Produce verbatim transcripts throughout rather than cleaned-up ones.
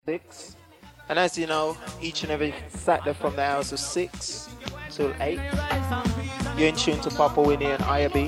Six. And as you know, each and every Saturday from the hours of six till eight, you're in tune to Papa Winnie and I B.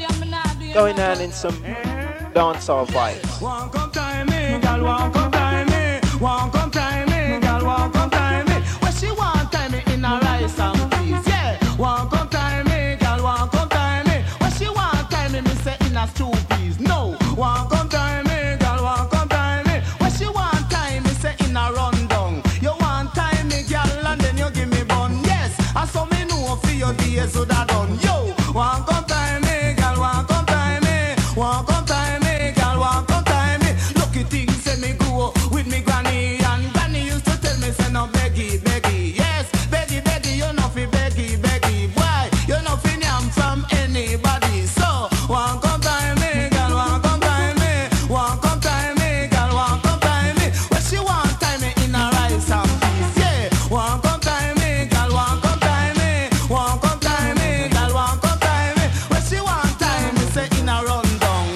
Going down in some dancehall vibes. Walk up time me, girl, walk up time me. Walk up time me, girl, walk up time me. When she want time me in a rice and peas, yeah. Walk up time me, girl, walk up time me. When she want time me, me say in a stew peas. No, walk up time me, girl, walk up time me. When she want time me, say in a rundown. You want time me, girl, and then you give me bun. Yes, I saw me know for your days so that done. Yo, walk up time me, girl, walk up time me. Walk up time me, girl, walk up time me. Lucky things say me go with me granny, and granny used to tell me say no beggy, beggy. Yes, beggy, beggy, you know fi beggy, beggy. Boy, you know fi nyam from anybody. So walk up time me, girl, walk up time me. Walk up time me, girl, walk up time me. When she want time me in a rice and peas, yeah. Walk up time me, girl, walk up time me. Walk up time me, girl, walk up time me. When she want time me say in a run.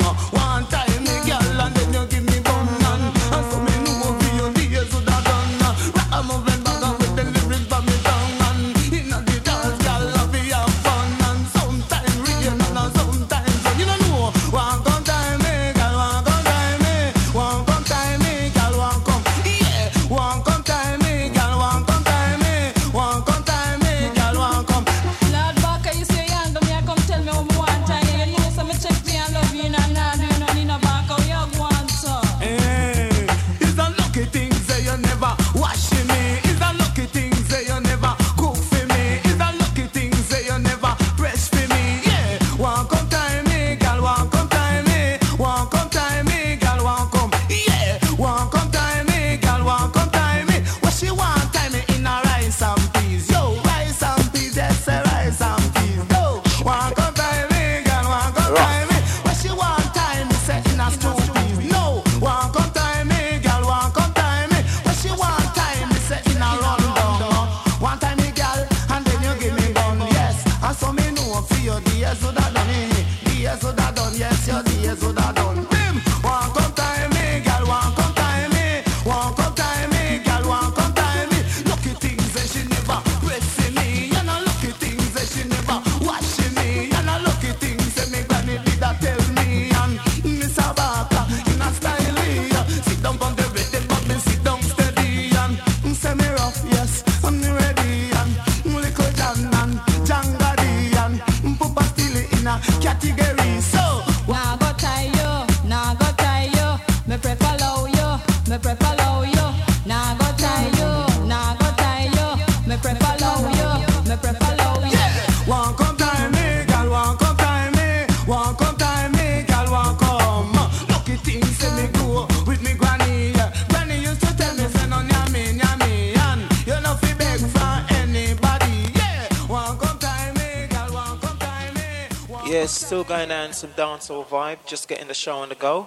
One time me girl and then you give me bun and so me know for your days would have done. Rock a moving back and with the lyrics by me tongue and inna the dance girl love you have fun and sometimes rain and sometimes sun. You don't know. Walk on time me girl, walk on time me. Walk on time me girl, walk on. Yeah. Walk on time me girl, walk on time me. Walk on time me girl, walk on. Lord Barker, you say young, me I come tell me what me want time. You know so me check me and love you and now do no need no back how you want so. Hey, it's a lucky thing say you never wash me. It's a lucky thing say you never cook for me. It's a lucky thing say you never press for me. Yeah, walk on time me, girl, walk on time me. Walk on time me, girl, walk on. Yeah, walk on time me, girl, walk on time me. What she want time me in a rice and peas. Yo, rice and peas, yes, a rice and peas. Yo, walk on time me, girl, walk on time me. What she want time me say in a stew peas. No, walk on time me, girl, walk on time me. What she want time me say in a rundown. One time me, girl, and then you give me bun. Yes, and so me know for your days would have done it. Days would have done, yes, your days would have done. Bim, walk on time me, girl, walk on time me. Walk on time me, girl, walk on time me. Lucky things that she never pressing me. You know lucky things that she never watching me. You know lucky things that me granny did a tell me. And Miss Abaka in a style here. Sit down on the rhythm, but me sit down steady. And say me rough, yes, I'm ready. And little John and Jangadi and Papa still in a category. So Now go tie you, now go tie you. Me prefer low you, me prefer low you. Now go tie you, now go tie you. Me prefer low you, me prefer low you. yeah, walk on time me, girl, walk on time me. Walk on time me, girl, walk on. Lucky things say me go with me granny. Granny used to tell me say no nyami, nyami. And you know fi beg for anybody. Yeah, walk on time me, girl, walk on time me. Walk Yes, still going down some dancehall vibe, just getting the show on the go.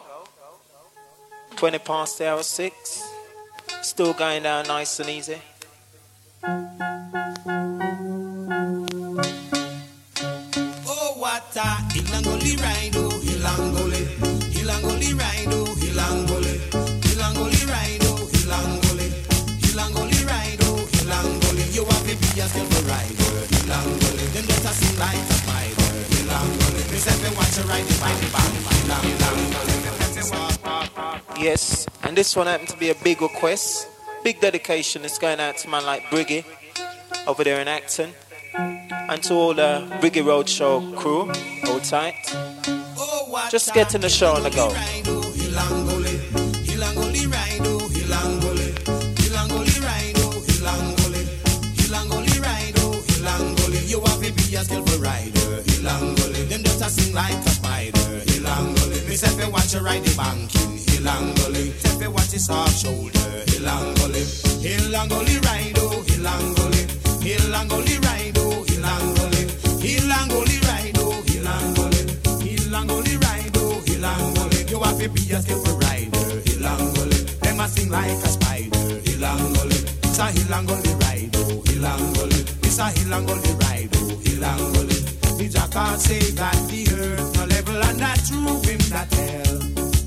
twenty past the hour six. Still going down nice and easy. Oh, what a Ilangoli ride, oh, Ilangoli. Ilangoli ride, oh, Ilangoli. Ilangoli ride, oh, Ilangoli. Ilangoli ride, oh, Ilangoli. You have to be a skillful rider, Ilangoli. Them just a sing like a spider, Ilangoli. Me say me watch you ride the bike, bang, Ilangoli. Yes, and this one happened to be a big request. Big dedication is going out to man like Briggy over there in Acton. And to all the Briggy Roadshow crew, hold tight. Oh, what Just a getting the show on the go. ride, oh, Ilangoli. Ilangoli ride, oh, Ilangoli. Ilangoli ride, oh, Ilangoli. Ilangoli ride, oh, Ilangoli. You have to be a skillful rider, Ilangoli. Them just a sing like a spider, Ilangoli. Me say fi watch you ride the banking, Ilangoli. Say fi watch his soft shoulder, Ilangoli. Ilangoli ride, oh, Ilangoli. Ilangoli ride, oh, Ilangoli. Ilangoli ride, oh, Ilangoli. Ilangoli ride, oh, Ilangoli. You have to be a skillful rider, Ilangoli. Them a sing like a spider, Ilangoli. It's a Ilangoli ride, oh, Ilangoli. It's a Ilangoli ride, oh, Ilangoli. The jackal say that the earth no level and not true him that hell.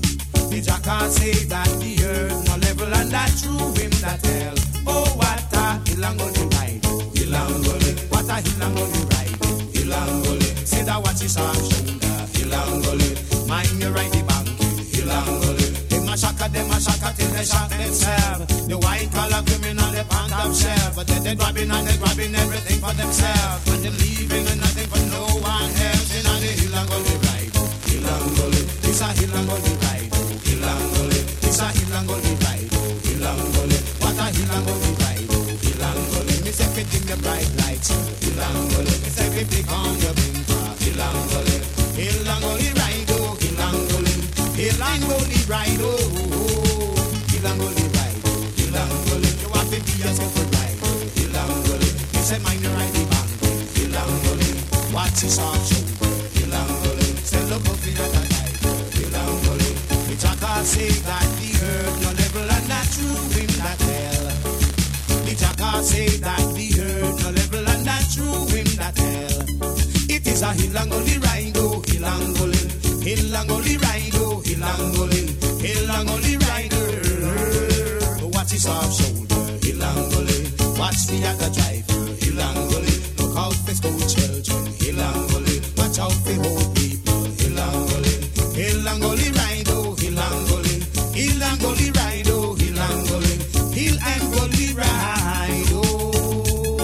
The jackal say that the earth no level and that true him that tell. Oh, what a Hilangoli ride, oh, Hilangoli. What a Hilangoli ride, oh, Hilangoli. Say that what is our shoulder, Hilangoli. Mind you ride the bank, Hilangoli. Them a shaka, them a shaka till they shock themselves. The white collar criminal, they punk themselves. But then they grabbing and they grabbing everything for themselves. And they leaving and nothing for no one else. In the Hilangoli ride, oh, Hilangoli. This a Hilangoli ride, oh, Hilangoli. This a Hilangoli ride, oh, Hilangoli. What a Hilangoli ride, oh, Hilangoli. Me say fit in the bright lights, oh, Hilangoli. Me say fit big on your blinker, Hilangoli. Hilangoli ride, oh, Hilangoli. Hilangoli ride, oh, oh, Hilangoli ride, oh, Hilangoli. You have to be yourself a ride, oh, Hilangoli. Me say mine ride the bank, Hilangoli. Watch his arm shoulder, Hilangoli. Say look up in the light, Hilangoli. The jackal say that the earth no level and not true him that tell. The jackal say that the earth no level and not true him that tell. It is a Hilangoli ride, oh, Hilangoli. Hilangoli ride, oh, Hilangoli. Hilangoli rider. Watch his off shoulder, Hilangoli. Watch the other driver, Hilangoli. Look out for school children, Hilangoli. Watch out for old people, Hilangoli. Hilangoli ride, oh, Hilangoli. Hilangoli ride, oh, Hilangoli. Hilangoli ride, oh.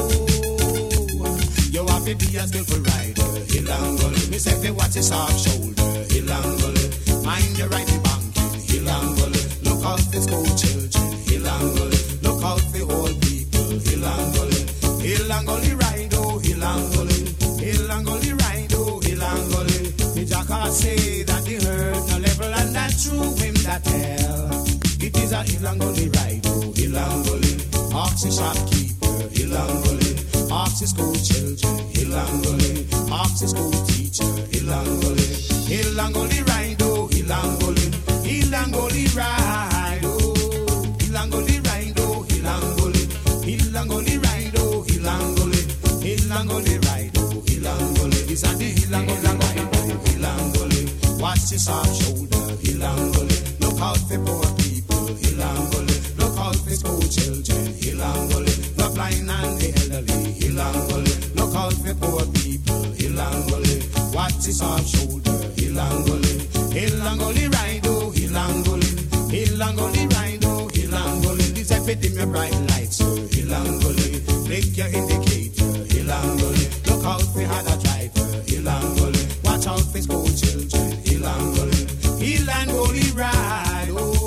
You have to be a skillful rider, Hilangoli. Me say, watch his off shoulder, Hilangoli. Mind your right bank, Hilangoli. Look out for school children, Hilangoli. Look out for old people, Hilangoli. Hilangoli ride, oh, Hilangoli. Hilangoli ride, oh, Hilangoli. The jackal say that the earth no level and that true him that tell. It is a Hilangoli ride, oh, Hilangoli. Ox the shopkeeper, Hilangoli. Ox the school children, Hilangoli. Ox the school teacher, Hilangoli. Hilangoli ride, oh, Hilangoli. Hilangoli ride, oh, Hilangoli ride, oh, Hilangoli. Hilangoli ride, oh, Hilangoli. Hilangoli ride, oh, Hilangoli. This are the Hilangoli ride, oh, Hilangoli. Watch his off shoulder, Hilangoli. Look out for poor people, Hilangoli. Look out for school children, Hilangoli. The blind and the elderly, Hilangoli. Look out for poor people, Hilangoli. Watch his off shoulder, Hilangoli. Hilangoli ride, oh, Hilangoli. Hilangoli ride, oh, Hilangoli. This I fit in your bright lights, oh, Hilangoli. Blink your indicator, Hilangoli. Look out for other driver, Hilangoli. Watch out for school children, Hilangoli. Hilangoli ride, oh.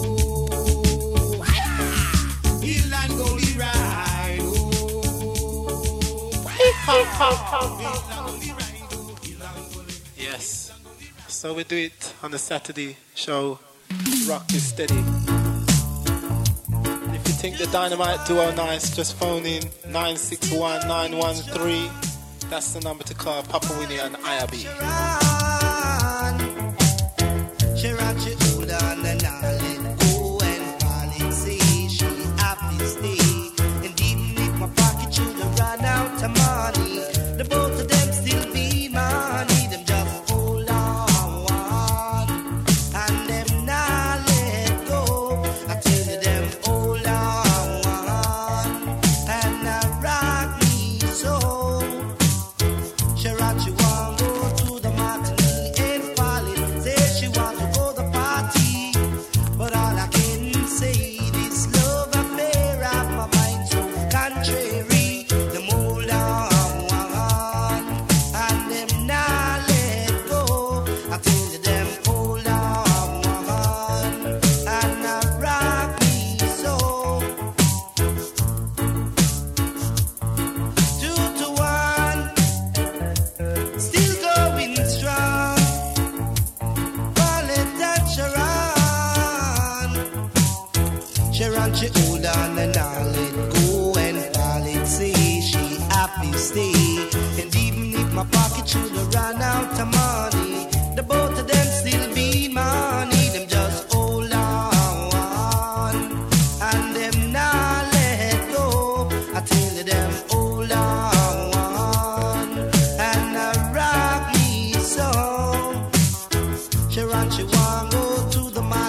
Hilangoli ride, oh. Yes. So we do it on the Saturday show. Rock is steady. If you think the Dynamite Duo nice, just phone in nine six one nine one three. That's the number to call Papa Winnie and I R B. Sharon, she hold on and I'll let go and fall and say she happy stay. And even if my pocket should have run out of money, the both of them still be money. Them just hold on and them not let go. I tell you them hold on and I rock me so. Sharon, she want go to the matinee and fall in. Say she want to go the party, but all I can say this love affair of my mind so contrary. Them hold on and them not let go. I tell you them hold on and I rock me so. Two to one, still going strong. Call it that Sharon. Sharon, she hold on and I'll let go and fall it say she happy stay. And even if my pocket should have run out of money, the both of them still be money. Them just hold on and them not let go. I tell you them hold on and I rock me so. Sharon, she want go to the market.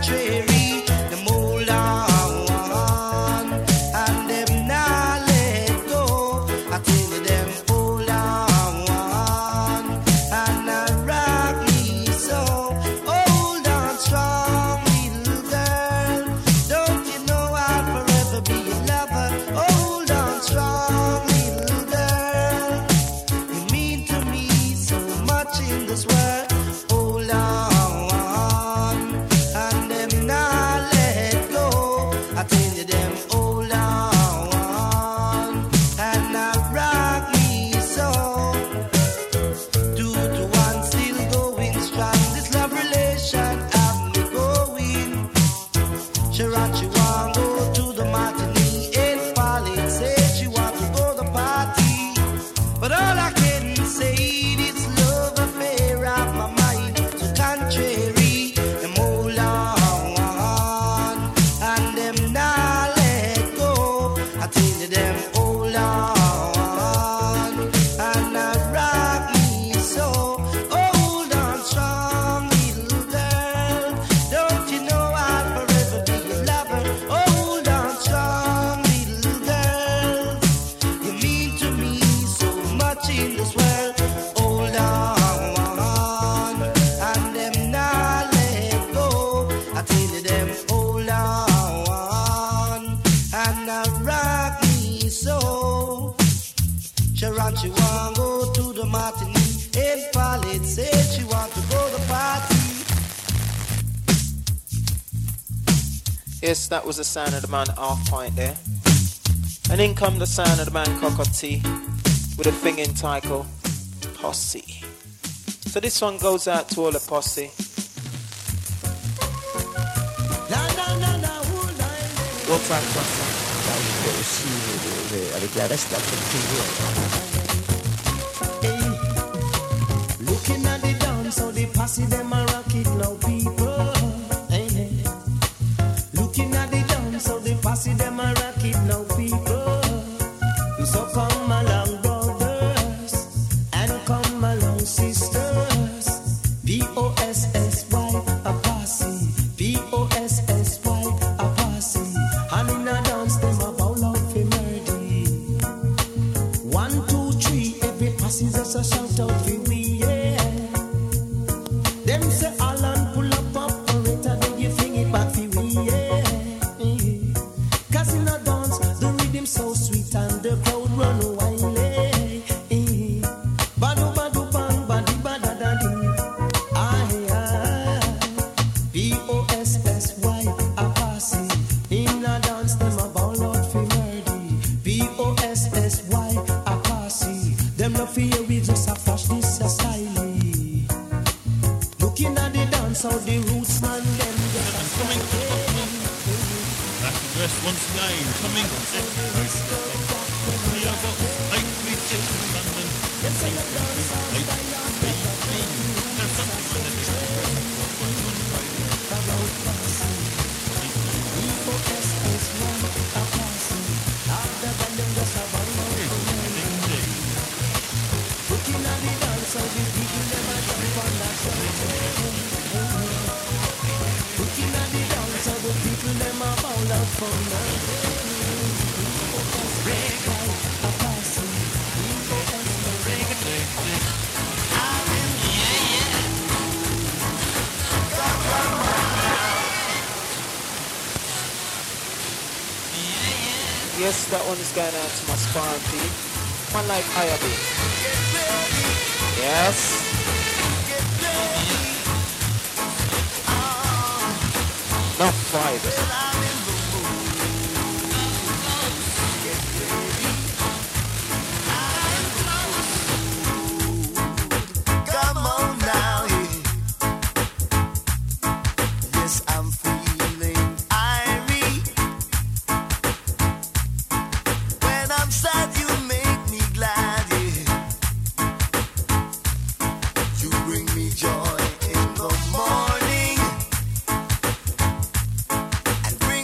contrary, them hold on, and them not let go. I tell you, them hold on, and I rock me so. Hold on strong, little girl. Don't you know I'll forever be your lover? Hold on strong, little girl. You mean to me so much in this world. Hold on, and them not let go. I tell you, them hold on, and I rock me so. Two to one, still going strong. This love relation have me going. She rock, she want go to the matinee. Ain't falling, say she want to go the party. But all I can say is love affair of my mind. So contrary, them hold on, and them not let go. I tell you, them hold on, and I rock me so. Hold on strong, little girl. Don't you know I'll forever be your lover? Hold on strong, little girl. You mean to me so much in this world. Hold on, and them not let go. I tell you, them hold on, and I rock me so. Sharon, she want go to the matinee. Ain't valid, said she want to go the party. Yes, that was the sound of the man half pint there. And in come the sound of the man Cockatee with a thing entitled Posse. So this one goes out to all the posse. What's that posse? Avec la reste, Looking at the dance, so the posse them a rock it now, people. Hey, hey. Looking at the dance, so the posse them a rock it now, people. So come along, brothers, and come along, sisters. P O S S Y, a posse. P O S S Y, a posse. And in a dance, them a bowl out for murder. One, two, three, every posse just a shout out for we, yeah. Them say Alan pull up operator, then you fling it back for we, yeah. Cause in a dance, the rhythm so sweet and the crowd run wild, eh. Badu badu bang, badi badadadi. Aye, aye. P O S S Y, a posse. In a dance, them a ball out for murder. P O S S Y, a posse. Them no fear, we just a flash this a style. Looking at the dance, how the roots man them just a Coming back to dress once again. Coming we have got eight three six London. Eight three eight three. There's something like that. looking at the dance, how the people them a jump on that song. Looking at the dance, how the people them a bowl out for nothing. Reggae, a passing, Yes, that one is going out to my sparring team. One like Ayabi. Yes. Not five. Bring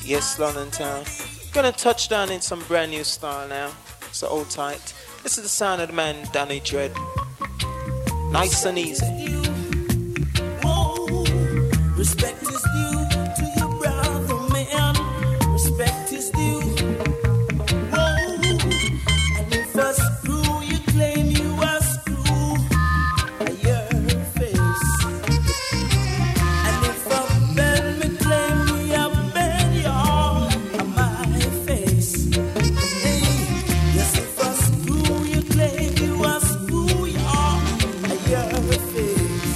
Yes, London town. Gonna touch down in some brand new style now. So hold tight. This is the sound of the man Danny Dread. Nice and easy. Whoa. Respect is due to your brother, man. Respect is due. Whoa. And if a screw you claim you a screw, your face. And if a man me claim me a man, you're my face. Hey, yes, if a screw you claim you a screw, you're your face.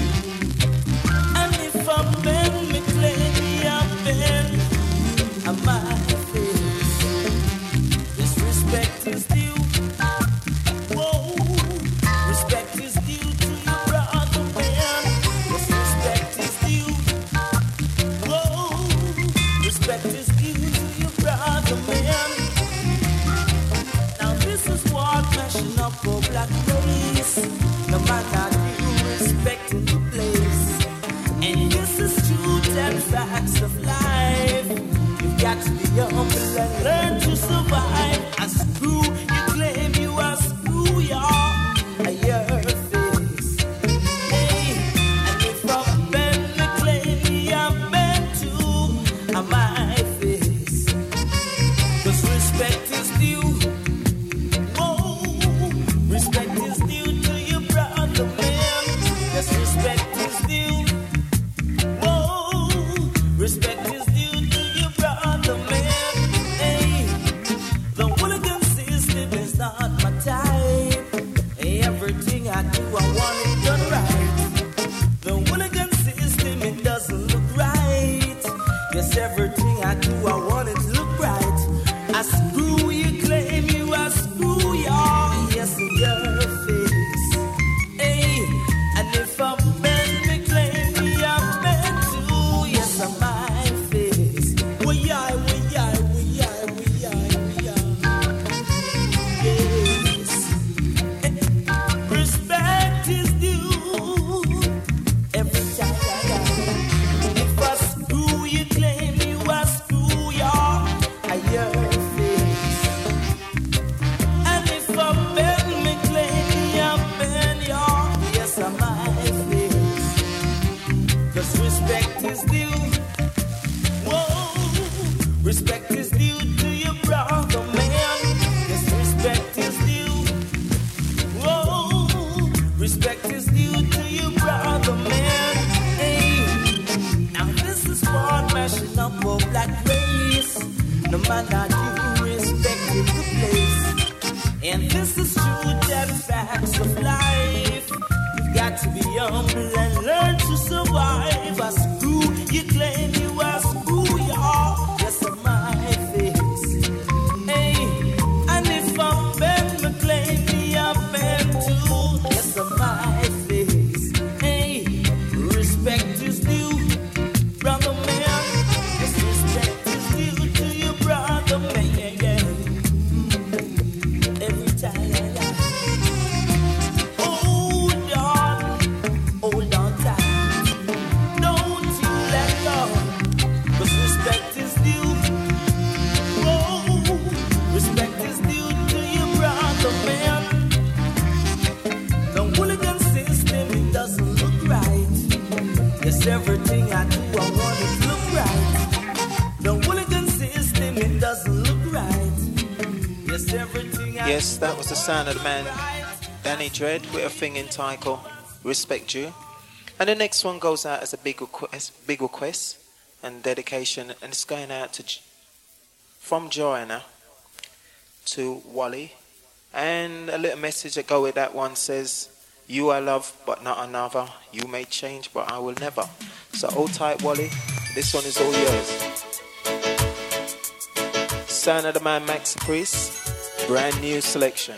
And if a man me claim me a man, I'm my face. This respect is due. Whoa, respect is due to your brother, man. This respect is due. Whoa, respect is due to your brother, man. Now this is what mashing up for black race. No matter you respecting the place. And this is truth and facts of life. You've got to be humble and learn to survive. A screw, you claim you a screw, you're your face. Hey, and if a man me claim me a man too, I'm my face. 'Cause respect is due. Whoa, respect is due to your brother, man. Yes, respect is due. Whoa, respect is due to your brother, man. Hey, the hooligan system is not my type. Everything I do, I want it done right. The hooligan system, it doesn't look right. Yes, everything I do, I want it to look right. I screw you, claim you, I screw you. Yes, in your face. Hey, and if a man me claim me a man too, yes, I'm my face. We are, we are, we are, we are, we are. Yes. Respect is due. Every time I got. If I screw you, claim you, I screw you. I your face. And if a man me claim me a man, you, yes, I'm my face. 'Cause respect is due. Whoa, respect is due to your brother, man. Yes, respect is due. Whoa, respect is due to your brother, man. Hey, now this is what mashing up for black race. No matter you respecting the place. And this is truth and facts of life. You've got to be humble and learn to survive. A screw, you claim you a screw, y'all. Yes, on my face. Hey, and if a man me claim me a man too, yes, on my face. Hey, respect is due, brother man. Yes, respect is due to your brother man. Yeah, yeah. Every time I lie. Hold on, hold on tight. Don't you let go, 'cause respect is due. Whoa, respect is due to your brother, man. The hooligan system, it doesn't look right. Yes, everything I do, I want it to look right. The hooligan system, it doesn't look right. Yes, everything I Yes, that was the sound of the man Danny Dread with a thing entitled Respect You. And the next one goes out as a big request, big request and dedication, and it's going out to J- from Joanna to Wally. And a little message that go with that one says, you I love but not another. You may change but I will never. So hold tight, Wally. This one is all yours. Sound of the man Max Priest. Brand new selection.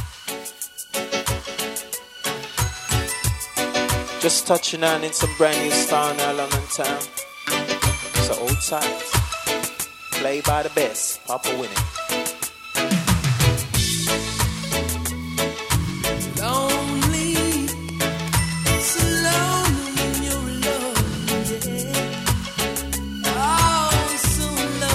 Just touching on in some brand new style now, London town. So hold tight. Play by the best. Papa winning. lonely, so lonely when you're alone, yeah. Oh, so lonely.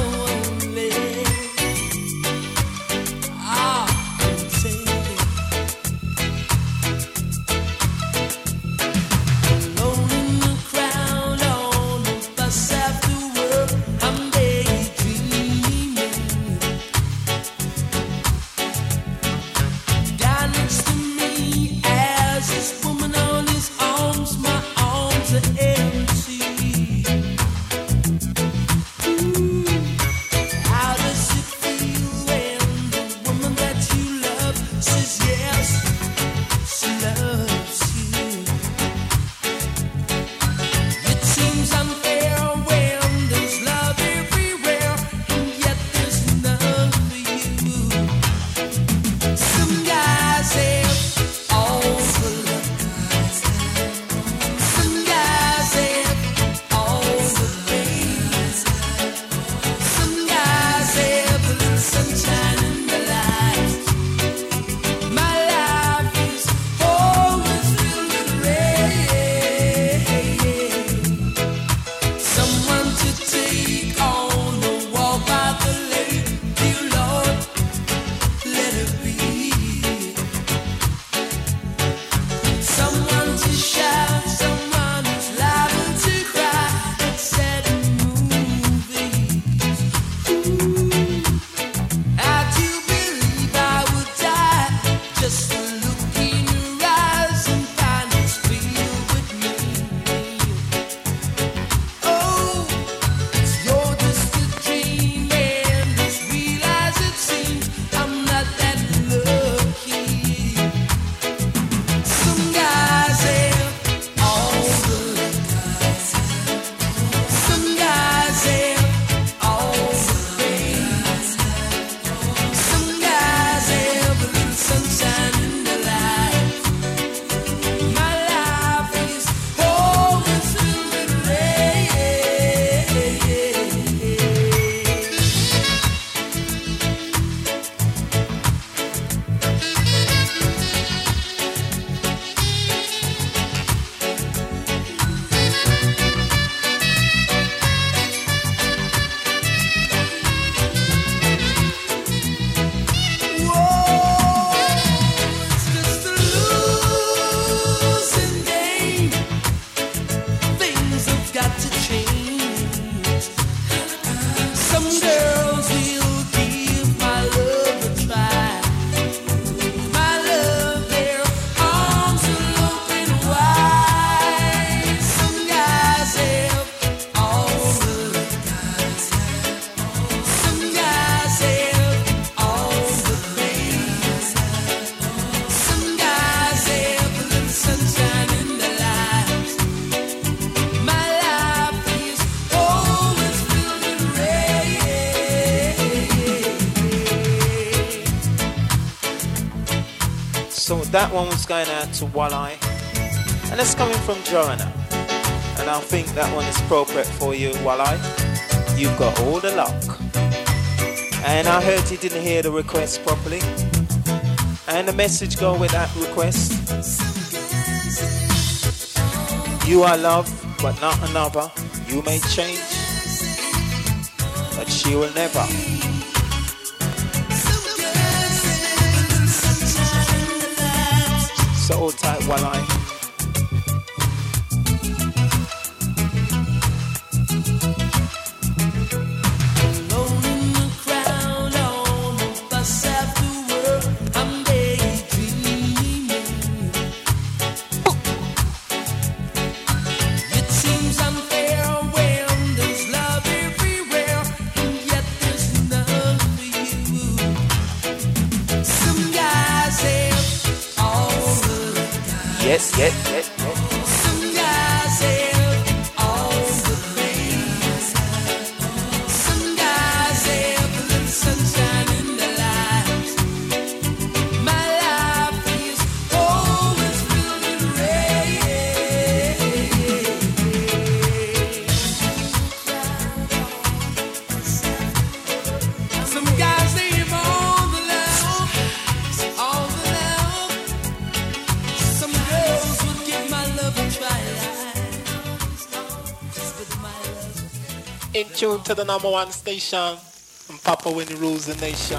So that one was going out to Walleye, and it's coming from Joanna, and I think that one is appropriate for you, Walleye. You've got all the luck. And I heard you didn't hear the request properly, and the message go with that request. You are loved, but not another. You may change, but she will never. So hold tight, Walleye. Yes, yes, yes, yes. Some guys have all the things. Some guys have a little sunshine in their lives. My life is always filled with rain. Some guys they have all the love, all the love. Some girls would give my love a try. In tune to the number one station, and Papa Winnie rules the nation.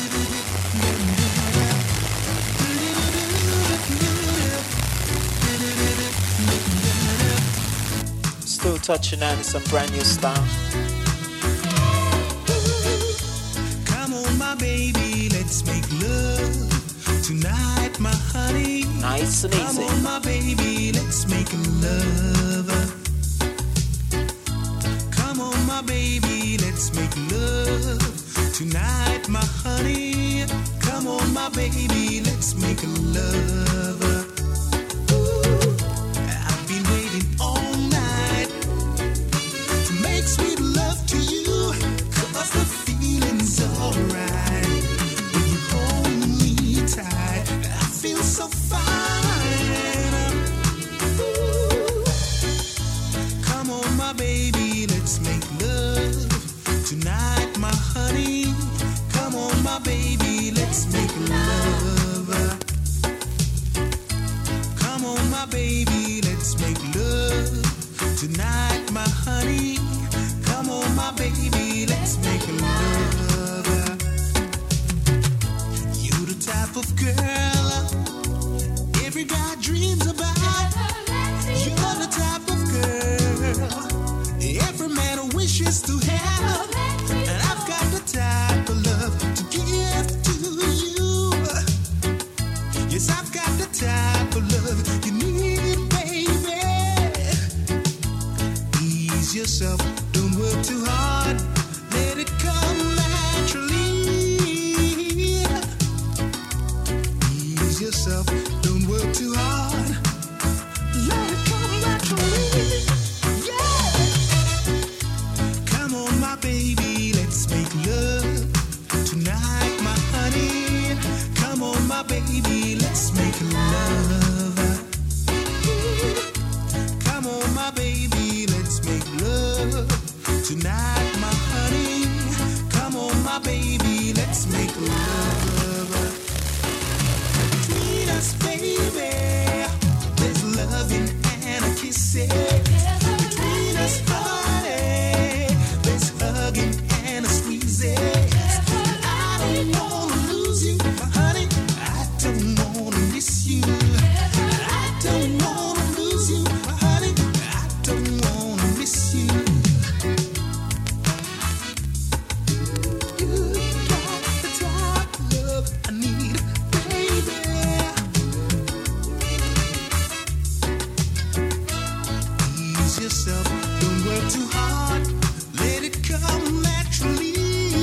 Still touching on some brand new stuff. Come on, my baby, let's make love tonight, my honey. Nice and Come easy. on, my baby, let's make love. Come on, my baby, let's make love tonight, my honey. Come on, my baby, let's make love. Ooh, I've been waiting all night to make sweet love to you, 'cause the feeling's alright. When you hold me tight, I feel so fine. Ooh. Come on, my baby, let's make love tonight, my honey. Come on, my baby, let's make love. Come on, my baby, let's make love tonight, my honey. Come on, my baby, let's make love. You the type of girl every guy dreams about. You're the type of girl every man wishes to have. And I've got the type of love to give to you. Yes, I've got the type of love you need, baby. Ease yourself, don't work too hard. Let it come naturally. Ease yourself, don't work too hard. Let it come naturally. Yeah. Come on, my baby, let's make love tonight, my honey. Come on, my baby, let's make love. Come on, my baby, let's make love tonight, my honey. Come on, my baby, let's make love. Between us, baby, there's loving and a kissing. Between us, honey, there's hugging and a squeezing. I don't wanna lose you, honey. I don't wanna miss you. I don't wanna lose you, honey. I don't wanna miss you. You got the type of love I need, baby. Ease yourself, don't work too hard. Let it come naturally.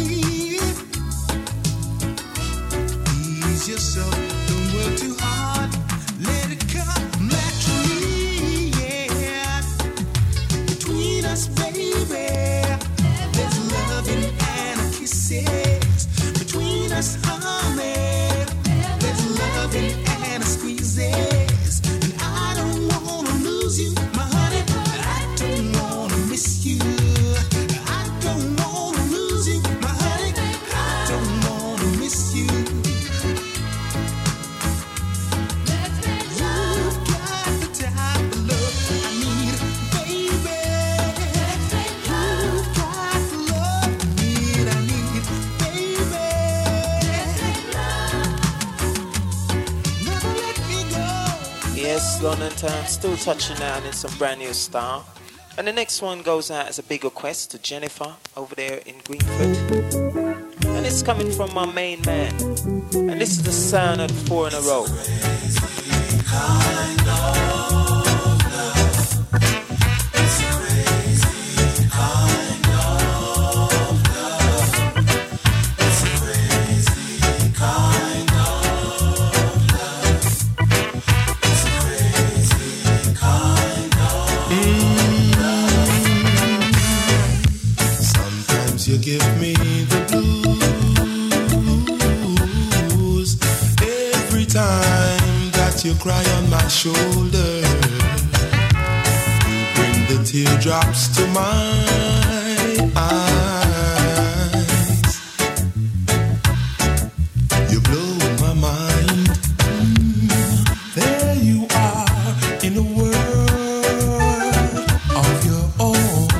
Ease yourself, don't work too hard. Let it come naturally. Yeah. Between us, baby, there's loving and a kisses. Between us, honey, there's loving and miss you. You've got the type of love I need, baby. You've got the love I need, I need, baby. Never let me go. Yes, London Town still touching down in some brand new style. And the next one goes out as a big request to Jennifer over there in Greenford. And it's coming from my main man. And this is the sound of four in a row. You give me the blues every time that you cry on my shoulder. You bring the teardrops to my eyes. You blow my mind. There you are in a world of your own.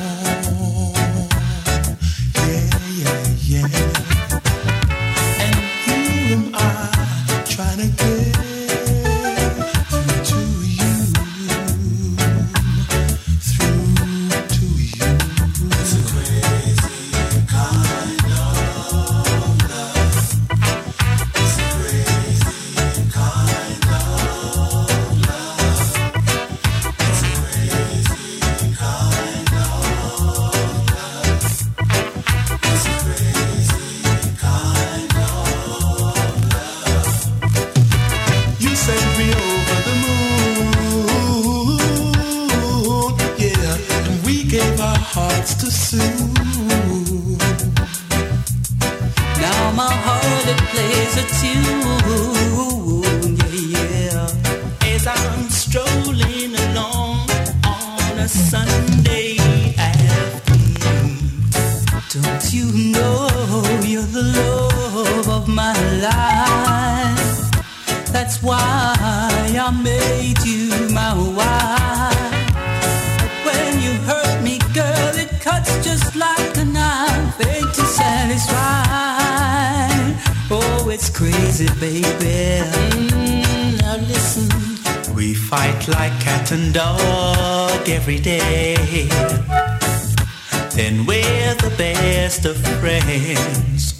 Every day, then we're the best of friends.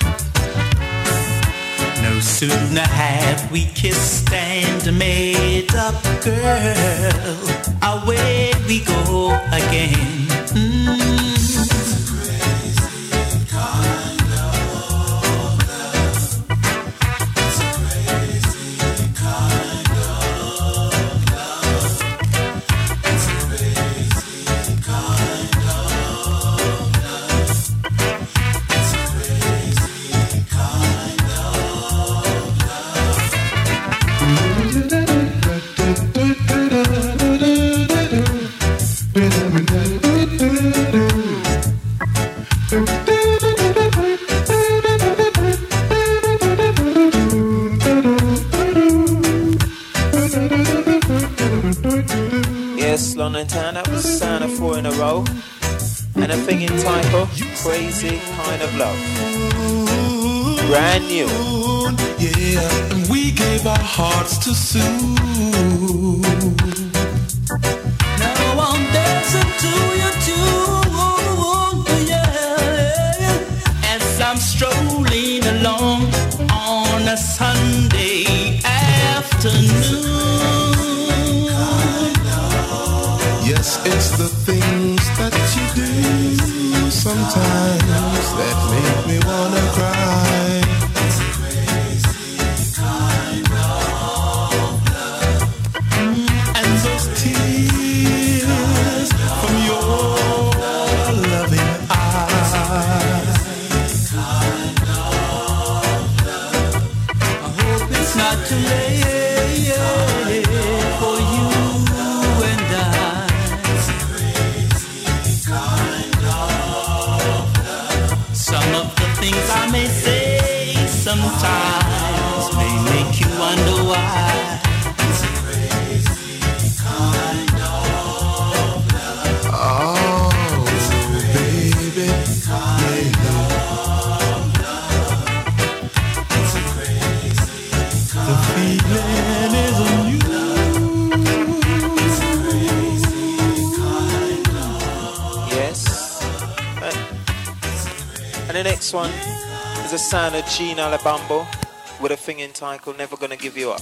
No sooner have we kissed and made up, girl, away we go again. Mm. Crazy Kind of Love. Brand new. Yeah, and we gave our hearts to Sue. Now I'm dancing to you too, yeah, as I'm strolling along on a Sunday afternoon. Yes, it's the things that you do sometimes that make me wanna cry. It's a crazy kind of love. And those tears from your loving eyes. I hope it's not too late for you and I. Some of the things I may say sometimes may make you wonder why. It's a crazy kind of love. Oh, it's a baby kind of love. It's a crazy kind the feeling is on you. It's a crazy kind of yes. And the next one is a sound of Gene Alabambo with a thing entitled Never Gonna Give You Up.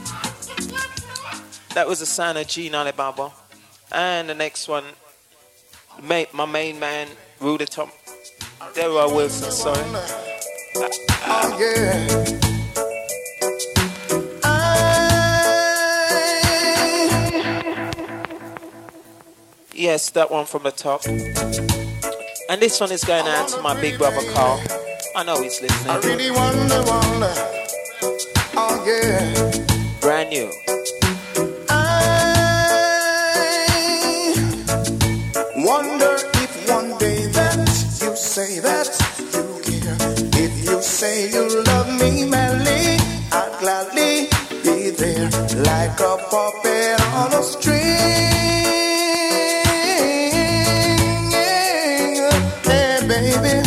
That was a sound of Gene Alibaba. And the next one Mate, my main man, Rudy Tom, Delroy Wilson, sorry. Oh yeah. Yes, that one from the top. And this one is going out to my big brother Carl. I know he's listening. I really wonder, wonder. Oh yeah. Brand new. I wonder if one day that you say that you care. If you say you love me madly, I'd gladly be there like a puppet on a string. Baby,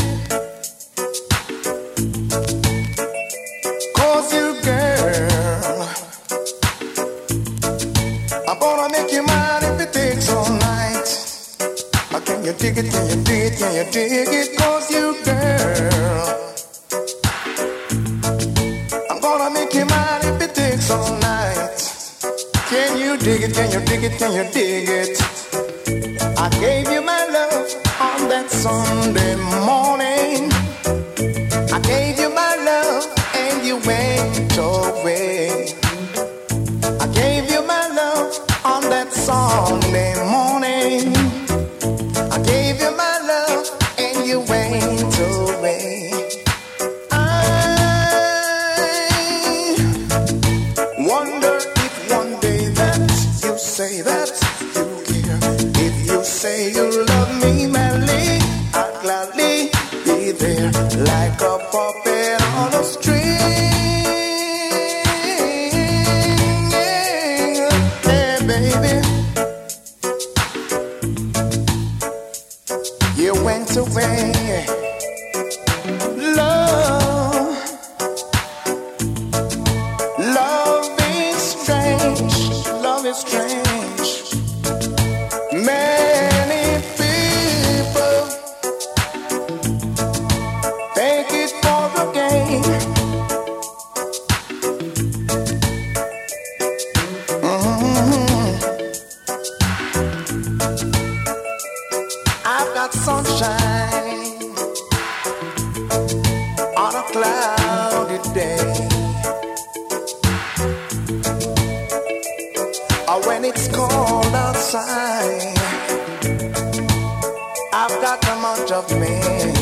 cause you, girl, I'm gonna make you mine if it takes all night. But can you dig it, can you dig it, can you dig it? Cause you, girl, I'm gonna make you mine if it takes all night. Can you dig it, can you dig it, can you dig it? I gave you my love on that Sunday morning. I gave you my love and you went away. I gave you my love on that Sunday morning. I gave you my love and you went away. I wonder if one day that you say that you care. If you say you love me madly, I'd gladly be there like a puppet on a string. Hey, baby, you went away. Love, love is strange. Love is strange. Many people take it for a game. Mm-hmm. I've got sunshine on a cloudy day. Or when it's cold outside, I've got a much of me.